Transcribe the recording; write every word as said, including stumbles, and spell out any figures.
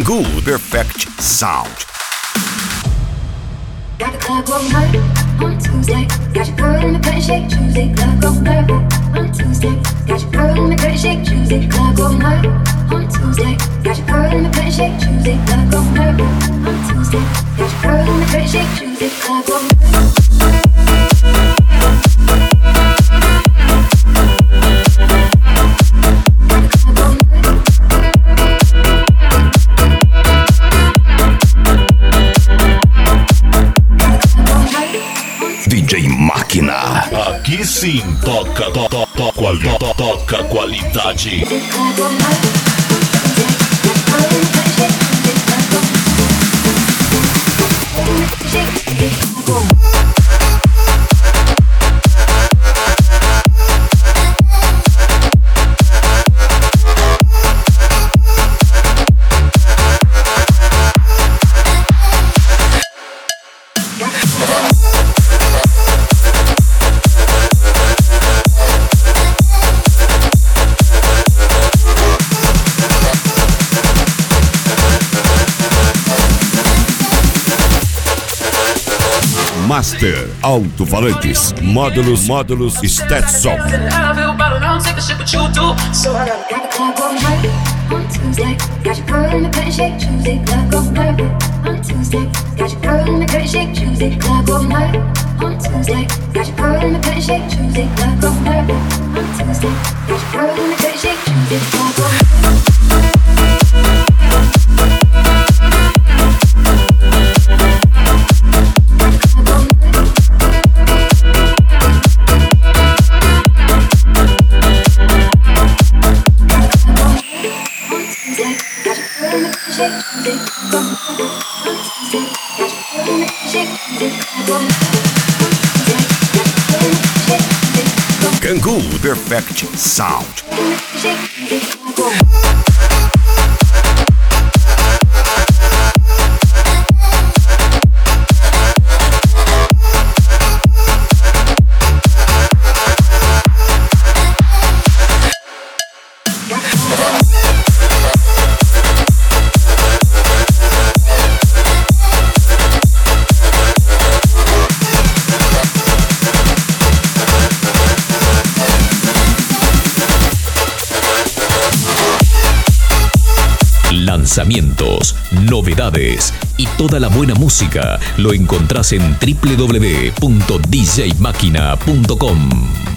Kangoo Perfect Sound. Got the club going hard on Tuesday. Got your girl in the pretty shake Tuesday. Club going hard on Tuesday. Got your girl in the pretty shake Tuesday. Club going hard on Tuesday. Got your girl in the pretty shake Tuesday. Club going hard on Tuesday. Got your girl in the pretty shake Tuesday. Club going hard. D J Máquina. Aqui sim toca, to, to, to, quali, to, toca qualidade. Master Alto-Falantes, módulos, módulos, Stetson. Got the club going hard on Tuesday. Got your girl in the pretty shake Tuesday. Club going hard on Tuesday. Got your girl in the pretty shake Tuesday. Club going hard on Tuesday. Got your girl in the pretty shake Tuesday. Club going hard on Tuesday. Got your girl in the pretty shake Tuesday. Club going hard. Kangoo Perfect Sound. Lanzamientos, novedades y toda la buena música lo encontrás en w w w punto d j máquina punto com.